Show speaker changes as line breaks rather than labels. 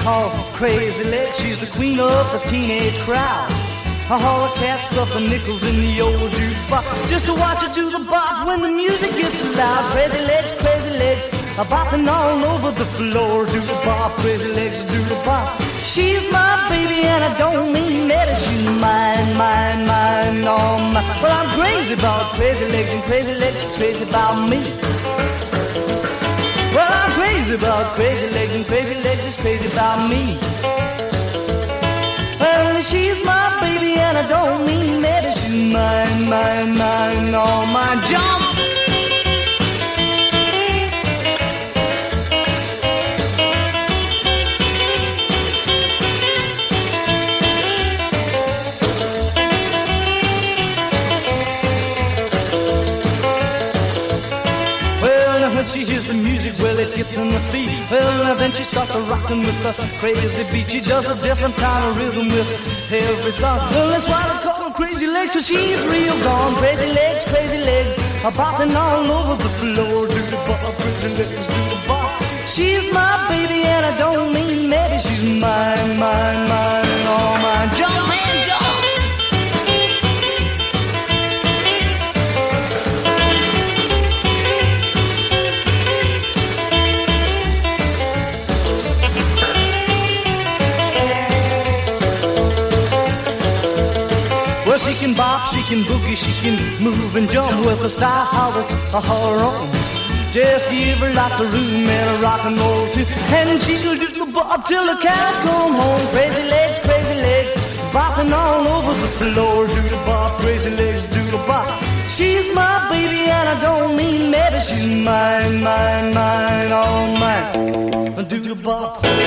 called Crazy Legs. She's the queen of the teenage crowd. All the cats stuff the nickels in the old jukebox just to watch her do the bop when the music gets loud. Crazy legs, bopping all over the floor. Do the bop, crazy legs, do the bop. She's my baby and I don't mean that. She's mine, all mine. Well, I'm crazy about crazy legs and crazy legs, she's crazy about me. Well, I'm crazy about crazy legs and crazy legs, she's crazy about me. Well, she's my baby and I don't mean that. She's mine, all mine. Jump! When she hears the music, well, it gets in the feet. Well, then she starts rocking with the crazy beat. She does a different kind of rhythm with every song. Well, that's why they call her Crazy Legs, 'cause she's real gone. Crazy legs, bopping all over the floor. Do the bop, crazy legs, do the bop. She's my baby and I don't mean maybe. She's mine, all mine. Jump, man, jump! Well, she can bop, she can boogie, she can move and jump with a style that's her own. Just give her lots of room and a rock and roll too, and she'll do the bop till the cows come home. Crazy legs, bopping all over the floor. Do the bop, crazy legs, do the bop. She's my baby and I don't mean maybe. She's mine, all mine. Do the bop.